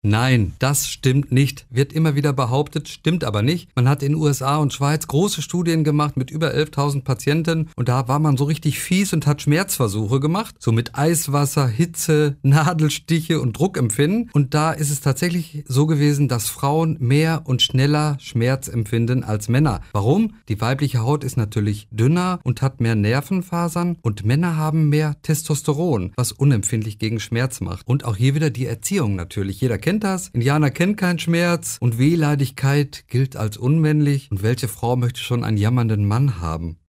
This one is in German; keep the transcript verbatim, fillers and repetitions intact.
Nein, das stimmt nicht. Wird immer wieder behauptet, stimmt aber nicht. Man hat in U S A und Schweiz große Studien gemacht mit über elftausend Patienten und da war man so richtig fies und hat Schmerzversuche gemacht, so mit Eiswasser, Hitze, Nadelstiche und Druckempfinden. Und da ist es tatsächlich so gewesen, dass Frauen mehr und schneller Schmerz empfinden als Männer. Warum? Die weibliche Haut ist natürlich dünner und hat mehr Nervenfasern und Männer haben mehr Testosteron, was unempfindlich gegen Schmerz macht. Und auch hier wieder die Erziehung natürlich. Jeder kennt das. Indianer kennt keinen Schmerz und Wehleidigkeit gilt als unmännlich. Und welche Frau möchte schon einen jammernden Mann haben?